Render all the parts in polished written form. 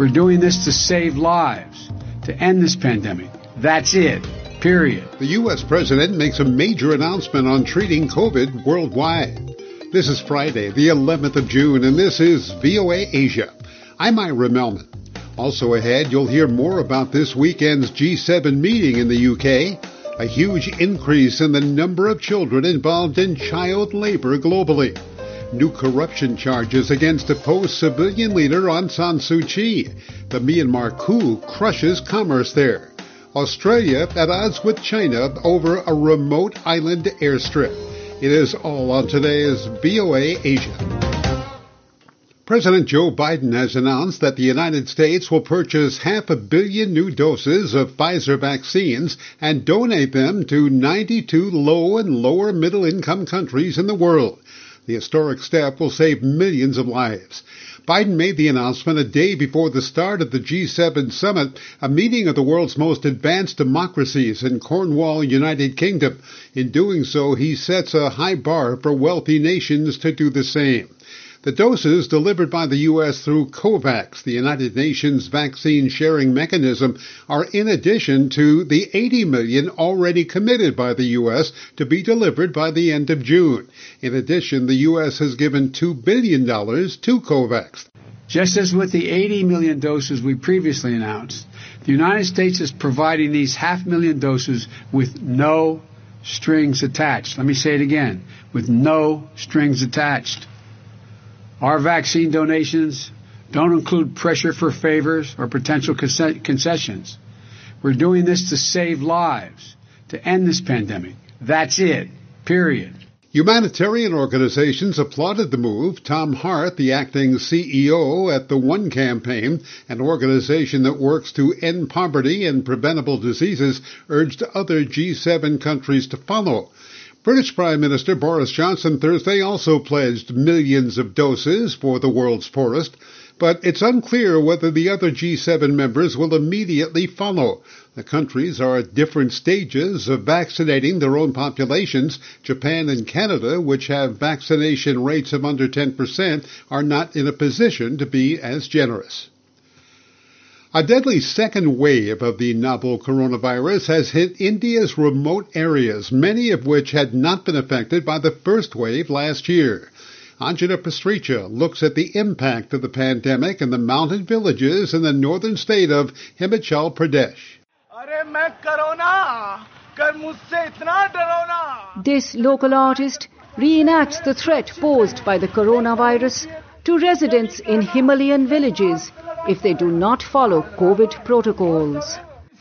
We're doing this to save lives, to end this pandemic. That's it. Period. The U.S. president makes a major announcement on treating COVID worldwide. This is Friday, the 11th of June, and this is VOA Asia. I'm Ira Melman. Also ahead, you'll hear more about this weekend's G7 meeting in the UK, a huge increase in the number of children involved in child labor globally, new corruption charges against opposed civilian leader Aung San Suu Kyi, the Myanmar coup crushes commerce there, Australia at odds with China over a remote island airstrip. It is all on today's VOA Asia. President Joe Biden has announced that the United States will purchase 500 million new doses of Pfizer vaccines and donate them to 92 low and lower middle income countries in the world. The historic step will save millions of lives. Biden made the announcement a day before the start of the G7 summit, a meeting of the world's most advanced democracies in Cornwall, United Kingdom. In doing so, he sets a high bar for wealthy nations to do the same. The doses delivered by the U.S. through COVAX, the United Nations vaccine sharing mechanism, are in addition to the 80 million already committed by the U.S. to be delivered by the end of June. In addition, the U.S. has given $2 billion to COVAX. Just as with the 80 million doses we previously announced, the United States is providing these 500,000 doses with no strings attached. Let me say it again, with no strings attached. Our vaccine donations don't include pressure for favors or potential concessions. We're doing this to save lives, to end this pandemic. That's it. Period. Humanitarian organizations applauded the move. Tom Hart, the acting CEO at the One Campaign, an organization that works to end poverty and preventable diseases, urged other G7 countries to follow. British Prime Minister Boris Johnson Thursday also pledged millions of doses for the world's poorest, but it's unclear whether the other G7 members will immediately follow. The countries are at different stages of vaccinating their own populations. Japan and Canada, which have vaccination rates of under 10%, are not in a position to be as generous. A deadly second wave of the novel coronavirus has hit India's remote areas, many of which had not been affected by the first wave last year. Anjana Pastricha looks at the impact of the pandemic in the mountain villages in the northern state of Himachal Pradesh. This local artist reenacts the threat posed by the coronavirus to residents in Himalayan villages if they do not follow COVID protocols.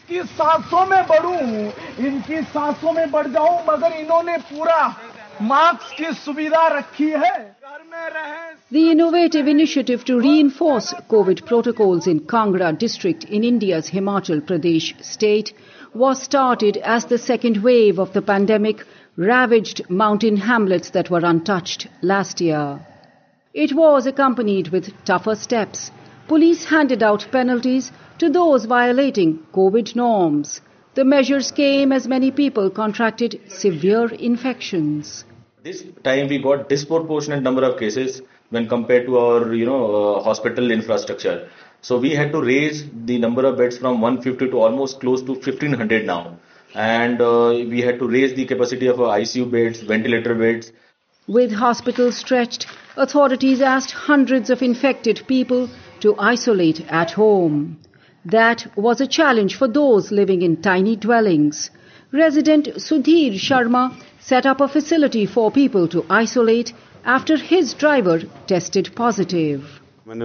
The innovative initiative to reinforce COVID protocols in Kangra district in India's Himachal Pradesh state was started as the second wave of the pandemic ravaged mountain hamlets that were untouched last year. It was accompanied with tougher steps. Police handed out penalties to those violating COVID norms. The measures came as many people contracted severe infections. This time we got disproportionate number of cases when compared to our, hospital infrastructure. So we had to raise the number of beds from 150 to almost close to 1500 now. And we had to raise the capacity of ICU beds, ventilator beds. With hospitals stretched, authorities asked hundreds of infected people to isolate at home. That was a challenge for those living in tiny dwellings. Resident Sudhir Sharma set up a facility for people to isolate after his driver tested positive.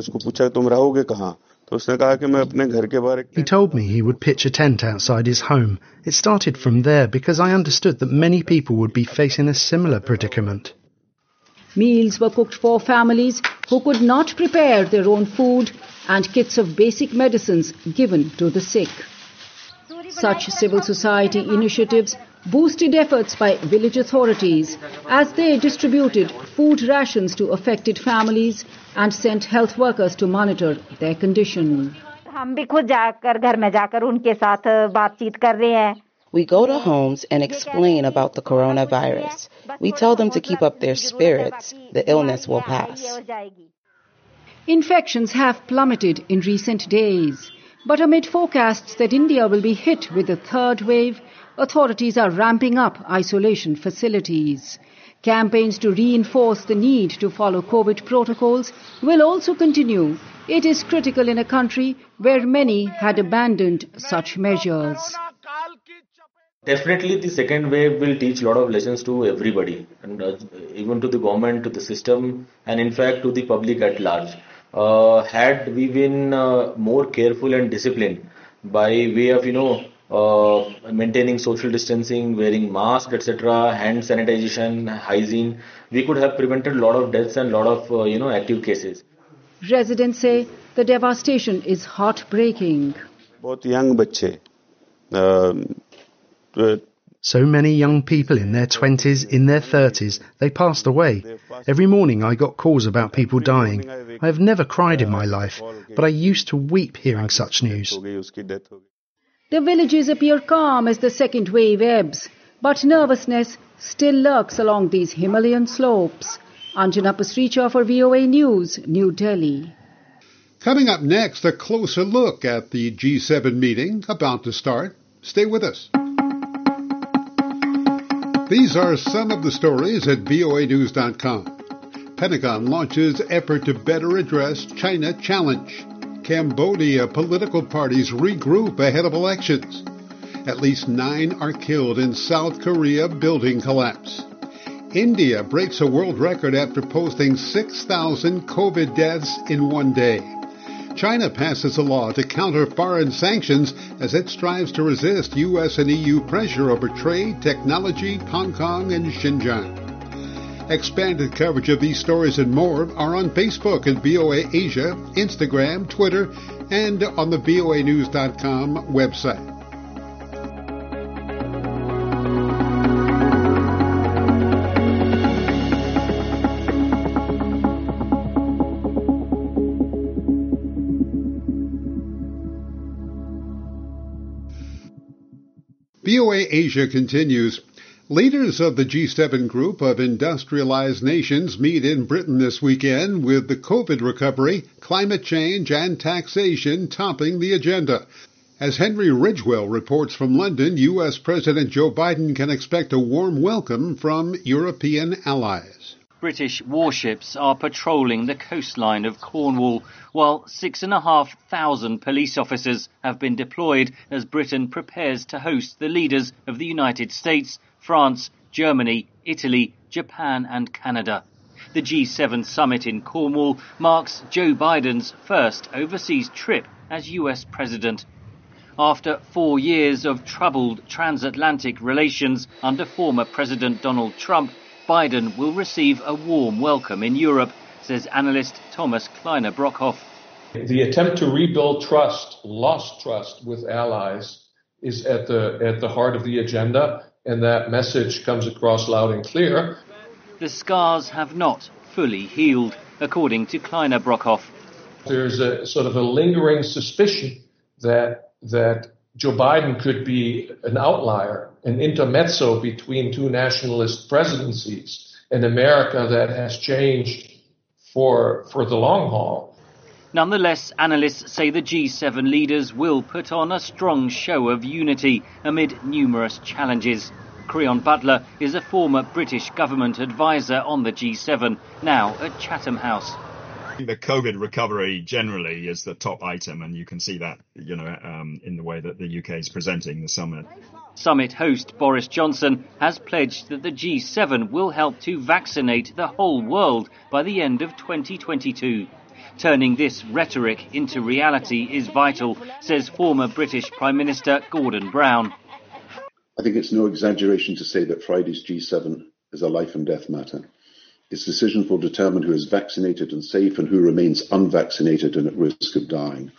He told me he would pitch a tent outside his home. It started from there because I understood that many people would be facing a similar predicament. Meals were cooked for families who could not prepare their own food and kits of basic medicines given to the sick. Such civil society initiatives boosted efforts by village authorities as they distributed food rations to affected families and sent health workers to monitor their condition. We go to homes and explain about the coronavirus. We tell them to keep up their spirits. The illness will pass. Infections have plummeted in recent days. But amid forecasts that India will be hit with a third wave, authorities are ramping up isolation facilities. Campaigns to reinforce the need to follow COVID protocols will also continue. It is critical in a country where many had abandoned such measures. Definitely, the second wave will teach a lot of lessons to everybody, and even to the government, to the system, and in fact to the public at large. Had we been more careful and disciplined by way of, maintaining social distancing, wearing masks, etc., hand sanitization, hygiene, we could have prevented a lot of deaths and a lot of, active cases. Residents say the devastation is heartbreaking. Both young bachche. So many young people in their 20s, in their 30s, they passed away. Every morning I got calls about people dying. I have never cried in my life, but I used to weep hearing such news. The villages appear calm as the second wave ebbs, but nervousness still lurks along these Himalayan slopes. Anjana Pasricha for VOA News, New Delhi. Coming up next, a closer look at the G7 meeting about to start. Stay with us. These are some of the stories at voanews.com. Pentagon launches effort to better address China challenge. Cambodia political parties regroup ahead of elections. At least 9 are killed in South Korea building collapse. India breaks a world record after posting 6,000 COVID deaths in one day. China passes a law to counter foreign sanctions as it strives to resist U.S. and EU pressure over trade, technology, Hong Kong, and Xinjiang. Expanded coverage of these stories and more are on Facebook at VOA Asia, Instagram, Twitter, and on the voanews.com website. VOA Asia continues. Leaders of the G7 group of industrialized nations meet in Britain this weekend with the COVID recovery, climate change, and taxation topping the agenda. As Henry Ridgewell reports from London, U.S. President Joe Biden can expect a warm welcome from European allies. British warships are patrolling the coastline of Cornwall, while 6,500 police officers have been deployed as Britain prepares to host the leaders of the United States, France, Germany, Italy, Japan and Canada. The G7 summit in Cornwall marks Joe Biden's first overseas trip as US president. After 4 years of troubled transatlantic relations under former President Donald Trump, Biden will receive a warm welcome in Europe, says analyst Thomas Kleiner-Brockhoff. The attempt to rebuild trust, lost trust with allies, is at the heart of the agenda, and that message comes across loud and clear. The scars have not fully healed, according to Kleiner-Brockhoff. There's a sort of a lingering suspicion that Joe Biden could be an outlier, an intermezzo between two nationalist presidencies, an America that has changed for the long haul. Nonetheless, analysts say the G7 leaders will put on a strong show of unity amid numerous challenges. Creon Butler is a former British government advisor on the G7, now at Chatham House. The COVID recovery generally is the top item, and you can see that, in the way that the UK is presenting the summit. Summit host Boris Johnson has pledged that the G7 will help to vaccinate the whole world by the end of 2022. Turning this rhetoric into reality is vital, says former British Prime Minister Gordon Brown. I think it's no exaggeration to say that Friday's G7 is a life and death matter. Its decisions will determine who is vaccinated and safe and who remains unvaccinated and at risk of dying.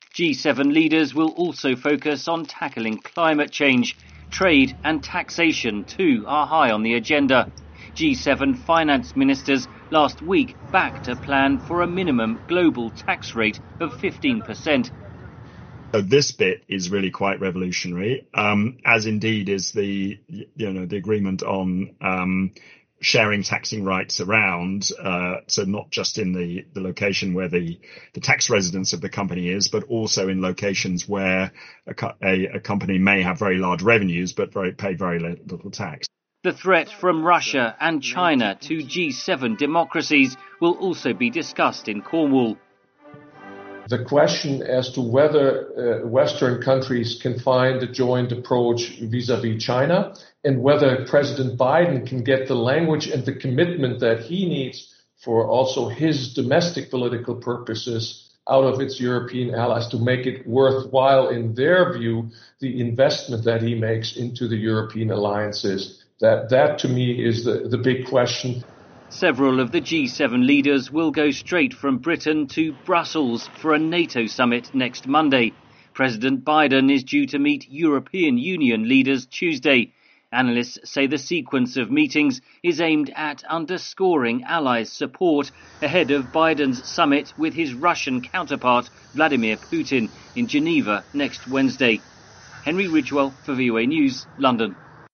G7 leaders will also focus on tackling climate change. Trade and taxation, too, are high on the agenda. G7 finance ministers last week backed a plan for a minimum global tax rate of 15%. So this bit is really quite revolutionary, as indeed is the agreement on sharing taxing rights around, so not just in the location where the tax residence of the company is, but also in locations where a company may have very large revenues but pay very little tax. The threat from Russia and China to G7 democracies will also be discussed in Cornwall. The question as to whether Western countries can find a joint approach vis-à-vis China, and whether President Biden can get the language and the commitment that he needs for also his domestic political purposes out of its European allies to make it worthwhile, in their view, the investment that he makes into the European alliances. That to me is the big question. Several of the G7 leaders will go straight from Britain to Brussels for a NATO summit next Monday. President Biden is due to meet European Union leaders Tuesday. Analysts say the sequence of meetings is aimed at underscoring allies' support ahead of Biden's summit with his Russian counterpart Vladimir Putin in Geneva next Wednesday. Henry Ridgewell for VOA News, London.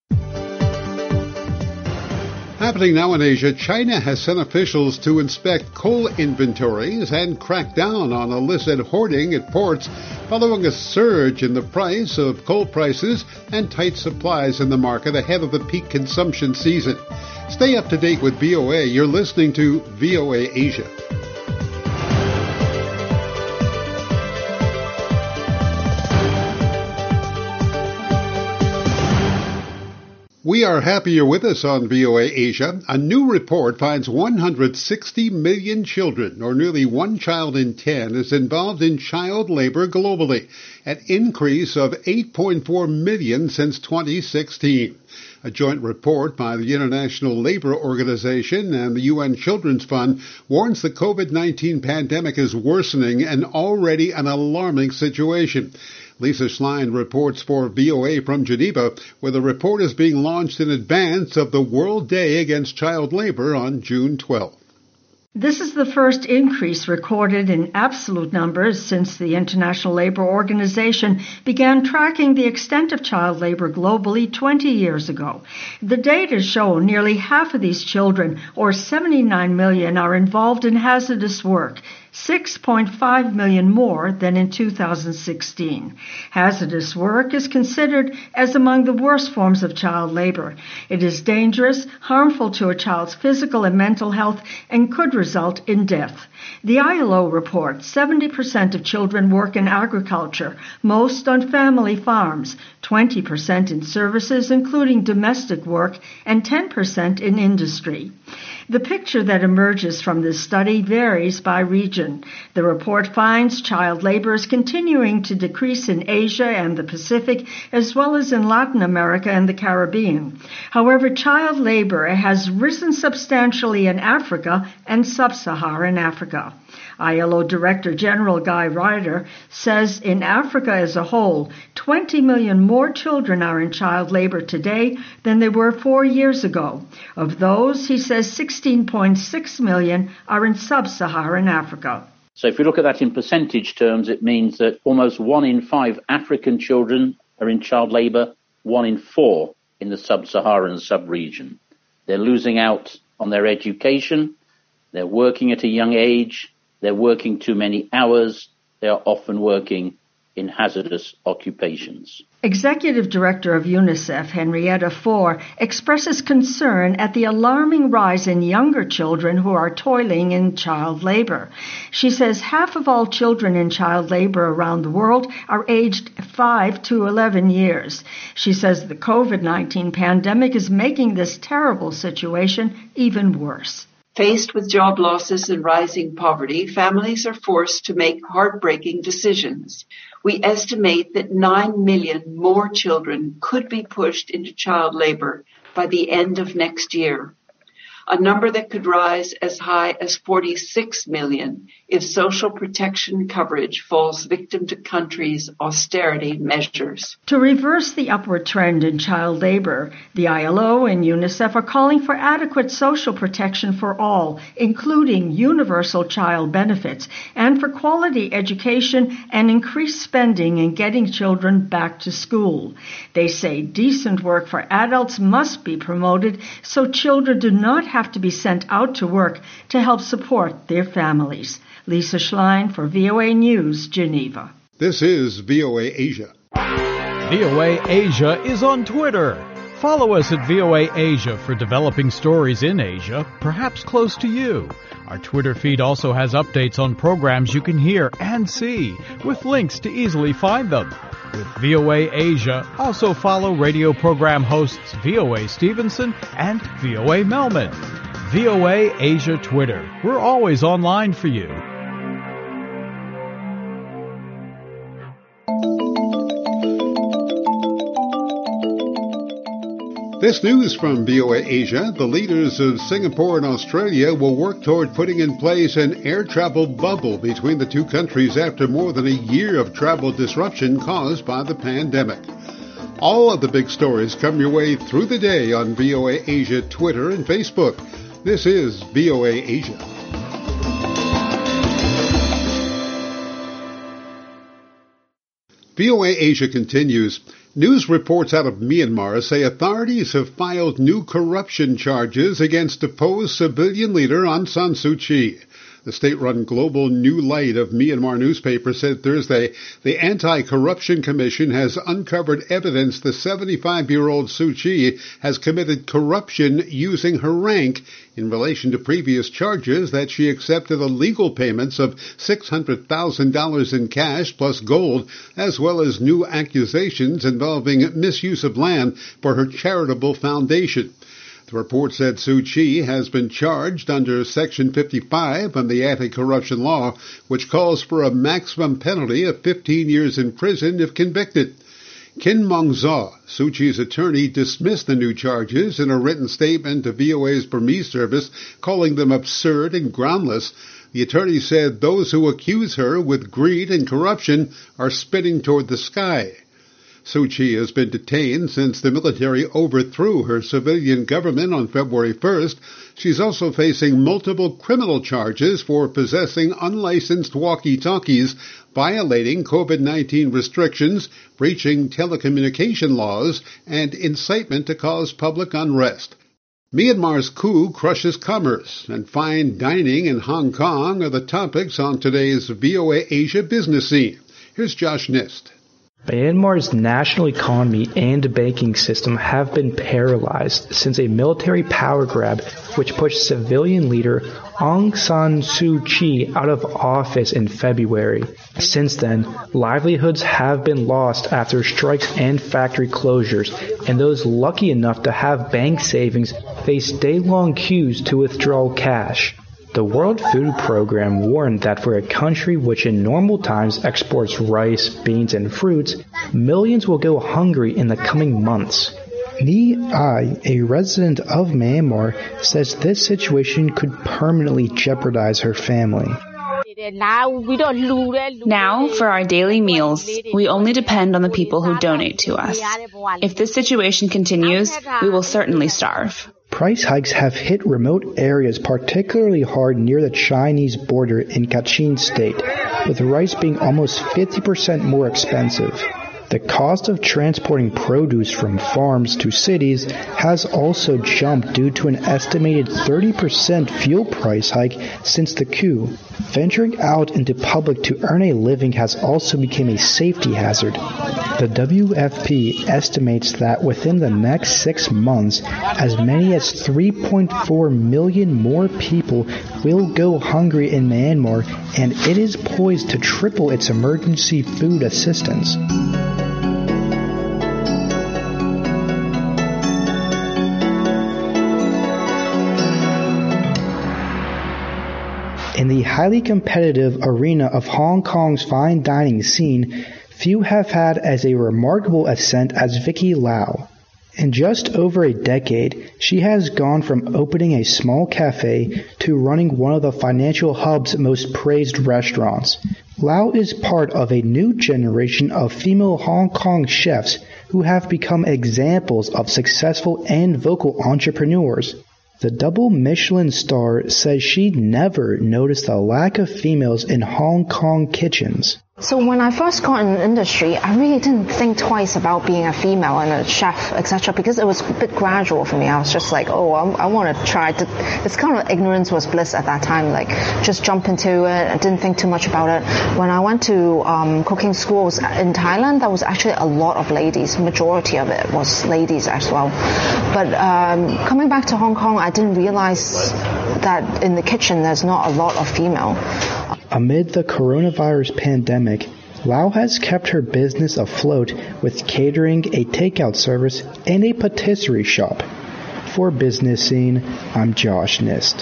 Happening now in Asia, China has sent officials to inspect coal inventories and crack down on illicit hoarding at ports following a surge in the price of coal prices and tight supplies in the market ahead of the peak consumption season. Stay up to date with VOA. You're listening to VOA Asia. We are happy you're with us on VOA Asia. A new report finds 160 million children, or nearly 1 child in 10, is involved in child labor globally, an increase of 8.4 million since 2016. A joint report by the International Labour Organization and the UN Children's Fund warns the COVID-19 pandemic is worsening an already an alarming situation. Lisa Schlein reports for VOA from Geneva, where the report is being launched in advance of the World Day Against Child Labor on June 12th. This is the first increase recorded in absolute numbers since the International Labour Organization began tracking the extent of child labor globally 20 years ago. The data show nearly half of these children, or 79 million, are involved in hazardous work, 6.5 million more than in 2016. Hazardous work is considered as among the worst forms of child labor. It is dangerous, harmful to a child's physical and mental health, and could result in death. The ILO reports 70% of children work in agriculture, most on family farms, 20% in services, including domestic work, and 10% in industry. The picture that emerges from this study varies by region. The report finds child labor is continuing to decrease in Asia and the Pacific, as well as in Latin America and the Caribbean. However, child labor has risen substantially in Africa and sub-Saharan Africa. ILO Director General Guy Ryder says in Africa as a whole, 20 million more children are in child labor today than they were 4 years ago. Of those, he says 16.6 million are in sub-Saharan Africa. So if we look at that in percentage terms, it means that almost 1 in 5 African children are in child labor, 1 in 4 in the sub-Saharan sub-region. They're losing out on their education, they're working at a young age, they're working too many hours, they are often working in hazardous occupations. Executive Director of UNICEF, Henrietta Fore, expresses concern at the alarming rise in younger children who are toiling in child labor. She says half of all children in child labor around the world are aged 5 to 11 years. She says the COVID-19 pandemic is making this terrible situation even worse. Faced with job losses and rising poverty, families are forced to make heartbreaking decisions. We estimate that 9 million more children could be pushed into child labor by the end of next year. a number that could rise as high as 46 million if social protection coverage falls victim to countries' austerity measures. To reverse the upward trend in child labor, the ILO and UNICEF are calling for adequate social protection for all, including universal child benefits, and for quality education and increased spending in getting children back to school. They say decent work for adults must be promoted so children do not have to be sent out to work to help support their families. Lisa Schlein for VOA News, Geneva. This is VOA Asia. VOA Asia is on Twitter. Follow us at VOA Asia for developing stories in Asia, perhaps close to you. Our Twitter feed also has updates on programs you can hear and see, with links to easily find them. With VOA Asia, also follow radio program hosts VOA Stevenson and VOA Melman. VOA Asia Twitter. We're always online for you. This news from VOA Asia: the leaders of Singapore and Australia will work toward putting in place an air travel bubble between the two countries after more than a year of travel disruption caused by the pandemic. All of the big stories come your way through the day on VOA Asia Twitter and Facebook. This is VOA Asia. VOA Asia continues. News reports out of Myanmar say authorities have filed new corruption charges against deposed civilian leader Aung San Suu Kyi. The state-run Global New Light of Myanmar newspaper said Thursday the Anti-Corruption Commission has uncovered evidence the 75-year-old Suu Kyi has committed corruption using her rank in relation to previous charges that she accepted illegal payments of $600,000 in cash plus gold, as well as new accusations involving misuse of land for her charitable foundation. The report said Suu Kyi has been charged under Section 55 of the anti-corruption law, which calls for a maximum penalty of 15 years in prison if convicted. Kin Mong Zaw, Suu Kyi's attorney, dismissed the new charges in a written statement to VOA's Burmese service, calling them absurd and groundless. The attorney said those who accuse her with greed and corruption are spitting toward the sky. Suu Kyi has been detained since the military overthrew her civilian government on February 1st. She's also facing multiple criminal charges for possessing unlicensed walkie-talkies, violating COVID-19 restrictions, breaching telecommunication laws, and incitement to cause public unrest. Myanmar's coup crushes commerce, and fine dining in Hong Kong are the topics on today's VOA Asia business scene. Here's Josh Nist. Myanmar's national economy and banking system have been paralyzed since a military power grab which pushed civilian leader Aung San Suu Kyi out of office in February. Since then, livelihoods have been lost after strikes and factory closures, and those lucky enough to have bank savings face day-long queues to withdraw cash. The World Food Program warned that for a country which in normal times exports rice, beans, and fruits, millions will go hungry in the coming months. Ni Ai, a resident of Myanmar, says this situation could permanently jeopardize her family. Now, for our daily meals, we only depend on the people who donate to us. If this situation continues, we will certainly starve. Price hikes have hit remote areas particularly hard near the Chinese border in Kachin State, with rice being almost 50% more expensive. The cost of transporting produce from farms to cities has also jumped due to an estimated 30% fuel price hike since the coup. Venturing out into public to earn a living has also become a safety hazard. The WFP estimates that within the next 6 months, as many as 3.4 million more people will go hungry in Myanmar, and it is poised to triple its emergency food assistance. In the highly competitive arena of Hong Kong's fine dining scene, few have had as a remarkable ascent as Vicky Lau. In just over a decade, she has gone from opening a small cafe to running one of the financial hub's most praised restaurants. Lau is part of a new generation of female Hong Kong chefs who have become examples of successful and vocal entrepreneurs. The double Michelin star says she never noticed the lack of females in Hong Kong kitchens. So when I first got in the industry, I really didn't think twice about being a female and a chef, etc., because it was a bit gradual for me. I was just like, I want to try. It's kind of ignorance was bliss at that time, like just jump into it. I didn't think too much about it. When I went to cooking schools in Thailand, there was actually a lot of ladies. Majority of it was ladies as well. But coming back to Hong Kong, I didn't realize that in the kitchen there's not a lot of female. Amid the coronavirus pandemic, Lau has kept her business afloat with catering, a takeout service, and a patisserie shop. For Business Scene, I'm Josh Nist.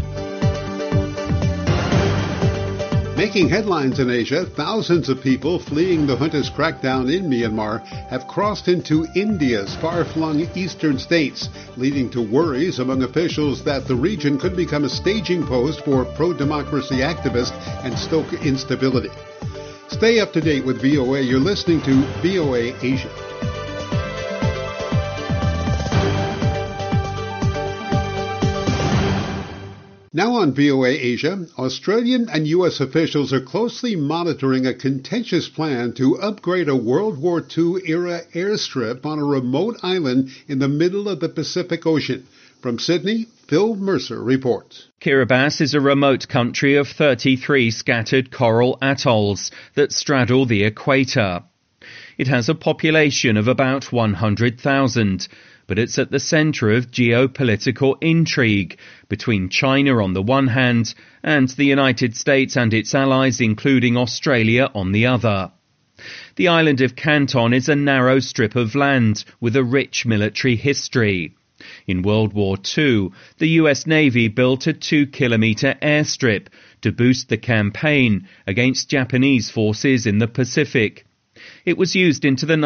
Making headlines in Asia, thousands of people fleeing the junta's crackdown in Myanmar have crossed into India's far-flung eastern states, leading to worries among officials that the region could become a staging post for pro-democracy activists and stoke instability. Stay up to date with VOA. You're listening to VOA Asia. Now on VOA Asia, Australian and U.S. officials are closely monitoring a contentious plan to upgrade a World War II-era airstrip on a remote island in the middle of the Pacific Ocean. From Sydney, Phil Mercer reports. Kiribati is a remote country of 33 scattered coral atolls that straddle the equator. It has a population of about 100,000. But it's at the centre of geopolitical intrigue between China on the one hand and the United States and its allies, including Australia, on the other. The island of Canton is a narrow strip of land with a rich military history. In World War II, the US Navy built a 2-kilometre airstrip to boost the campaign against Japanese forces in the Pacific. It was used into the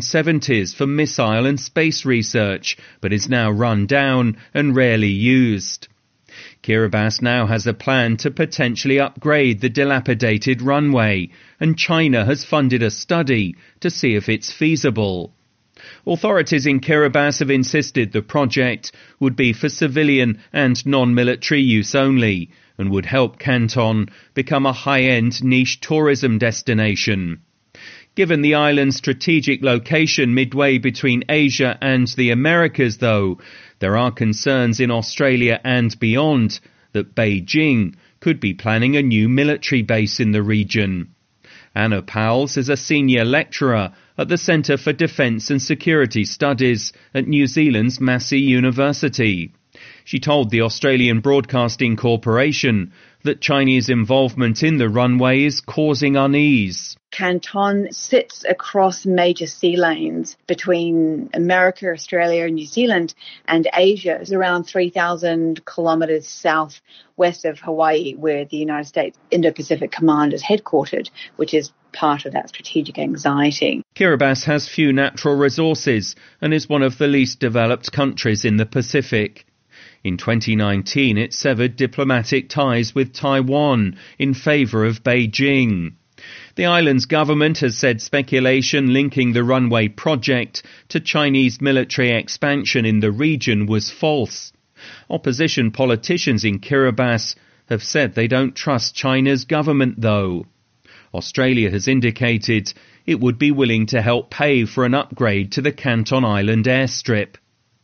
1970s for missile and space research, but is now run down and rarely used. Kiribati now has a plan to potentially upgrade the dilapidated runway, and China has funded a study to see if it's feasible. Authorities in Kiribati have insisted the project would be for civilian and non-military use only, and would help Canton become a high-end niche tourism destination. Given the island's strategic location midway between Asia and the Americas, though, there are concerns in Australia and beyond that Beijing could be planning a new military base in the region. Anna Powles is a senior lecturer at the Centre for Defence and Security Studies at New Zealand's Massey University. She told the Australian Broadcasting Corporation that Chinese involvement in the runway is causing unease. Canton sits across major sea lanes between America, Australia, New Zealand and Asia. It's around 3,000 kilometres southwest of Hawaii, where the United States Indo-Pacific Command is headquartered, which is part of that strategic anxiety. Kiribati has few natural resources and is one of the least developed countries in the Pacific. In 2019, it severed diplomatic ties with Taiwan in favour of Beijing. The island's government has said speculation linking the runway project to Chinese military expansion in the region was false. Opposition politicians in Kiribati have said they don't trust China's government, though. Australia has indicated it would be willing to help pay for an upgrade to the Canton Island airstrip.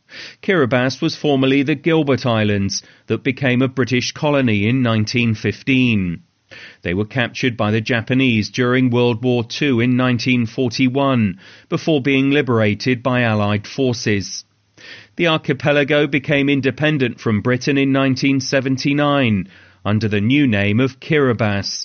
Kiribati was formerly the Gilbert Islands that became a British colony in 1915. They were captured by the Japanese during World War II in 1941, before being liberated by Allied forces. The archipelago became independent from Britain in 1979, under the new name of Kiribati.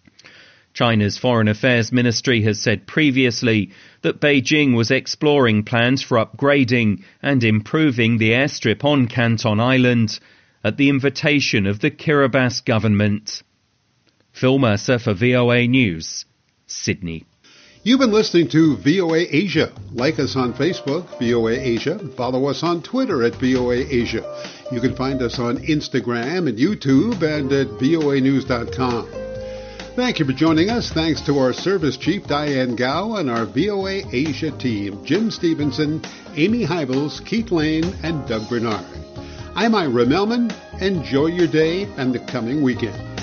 China's Foreign Affairs Ministry has said previously that Beijing was exploring plans for upgrading and improving the airstrip on Canton Island at the invitation of the Kiribati government. Phil Mercer for VOA News, Sydney. You've been listening to VOA Asia. Like us on Facebook, VOA Asia. Follow us on Twitter at VOA Asia. You can find us on Instagram and YouTube and at voanews.com. Thank you for joining us. Thanks to our service chief, Diane Gao, and our VOA Asia team, Jim Stevenson, Amy Hybels, Keith Lane, and Doug Bernard. I'm Ira Melman. Enjoy your day and the coming weekend.